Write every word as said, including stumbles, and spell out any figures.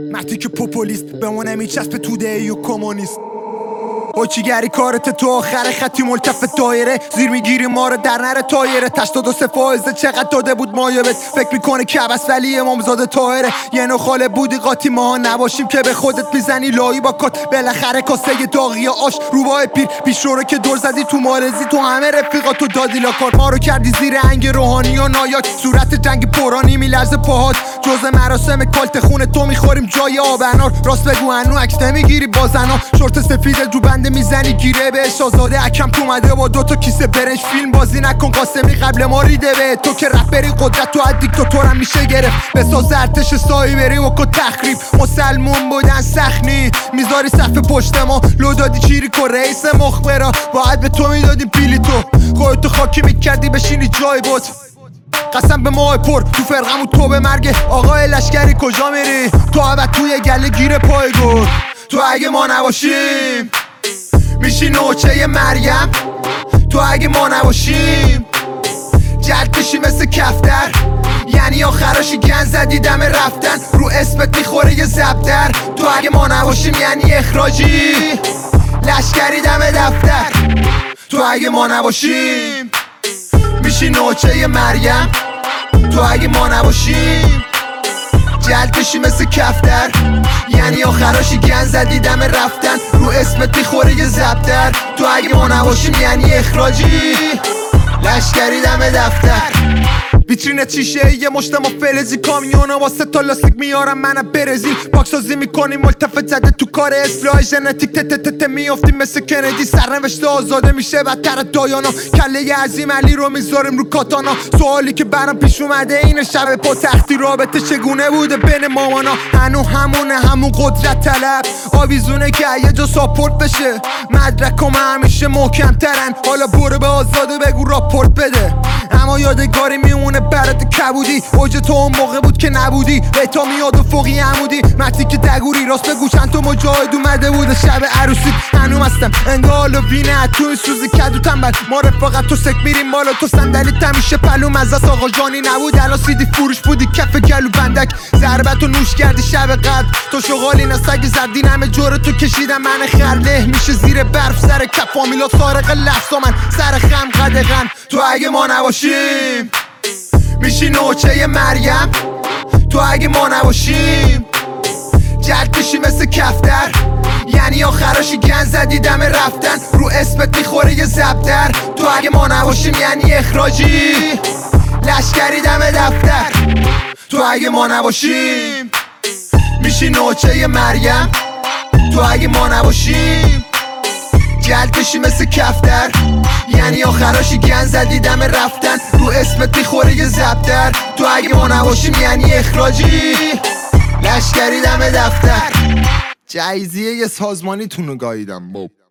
مرتی که پوپولیست بمونه میچسب توده و کمونیست اوچیگری کارت تو آخر خطی ملتف دایره زیر میگیری ما رو در نره تایره تشتاد و سه فایزه چقدر داده بود مایبت فکر میکنه کبس ولی امامزاده طاهره یه نو خاله بودی قاطی ما نباشیم که به خودت میزنی لایی با کات بالاخره کاسه داغی آش روبای پیر پیش رو که دور زدی تو مارزی تو همه رفیقاتو دادی لاکار ما رو کردی زیر انگ روحانی و نایاک صورت جنگ پرانی میلرزه پاهات جز مراسم کالت خون تو میخوریم جای آب انار راست بگو هنو عکس نمیگیری با زنا شورت سفید جو بنده میزنی گیره بهش آزاده اکم تو اومده با دوتا کیسه برنج فیلم بازی نکن قاسمی قبل ما ریده به تو که رپری قدرت تو از دیکتاتورم میشه گرفت بساز ارتش سایی بری و که تخریب مسلمون بودن سخنی میذاری صف پشت ما لو دادی چیری که رئیس مخبرا باید به تو میدادیم پیلی تو خودتو خاکی میکردی بشینی جای بود قسم به ماه پر تو فرقمون تو به مرگ آقای لشکری کجا میری تو عبد توی گله گیر پای گل تو اگه ما نباشیم میشی نوچه مریم تو اگه ما نباشیم جلد میشی مثل کفتر یعنی آخراشی گن زدی دم رفتن رو اسمت میخوره یه زبدر تو اگه ما نباشیم یعنی اخراجی لشکری دم دفتر تو اگه ما نباشیم میشی نوچه مریم تو اگه ما نباشیم جلد بشی مثل کفتر یعنی آخراشی گن زدی دم رفتن رو اسمت میخوره یه زبدر تو اگه ما نباشیم یعنی اخراجی لشکری دم دفتر ویترین چیشه یه مشت ما فلزی کامیونا واسه تا لاستیک میارم منم برزیل پاکسازی میکنیم ملتفت زده تو کار اصلاح ژنتیک تت تت تت میافتیم مثل کندی سرنوشت آزاده میشه بدتر دایانا کله عظیم علی رو میذاریم رو کاتانا سوالی که برام پیش اومده اینه شب پا تختی رابطه چگونه بوده بین مامانا هنو همونه همون قدرت طلب آویزونه که یه جا ساپورت بشه مدرکم همیشه محکم ترن حالا برو به آزاده بگو راپورت بده اما یادگاری میمونه برات کبودی اوج تو اون موقع بود که نبودی بیتا میاد و فوقی عمودی مرتی که دگوری راست بگو چند تا مجاهد اومده بود شب عروسی هنوم هستم انگال و وینه تو این سوزی کدو تنبل ما رفاقت تو سک میریم بالا تو صندلی تمیشه پلوم از دست آقا جانی نبود الان سیدی فروش بودی کف گلو بندک ضربت و نوش کردی شب قدر تو شغالی نسگی زدی همه جور تو کشیدم من خرله میشه زیر برف سر کف فامیلا سارق لحظا من سر خم قدغن تو اگه ما نباشیم میشی نوچه مریم تو اگه ما نباشیم جلد میشی مثل کفتر یعنی آخراشی گن زدی دم رفتن رو اسمت میخوره یه زبدر تو اگه ما نباشیم یعنی اخراجی لشکری دم دفتر تو اگه ما نباشیم میشی نوچه مریم تو اگه ما نباشیم جلد بشی مثل کفتر یعنی آخراشی گن زدی دم رفتن رو اسمت میخوره یه زبدر تو اگه ما نباشیم یعنی اخراجی لشکری دم دفتر جایزیه یه سازمانی تونو گاییدم باب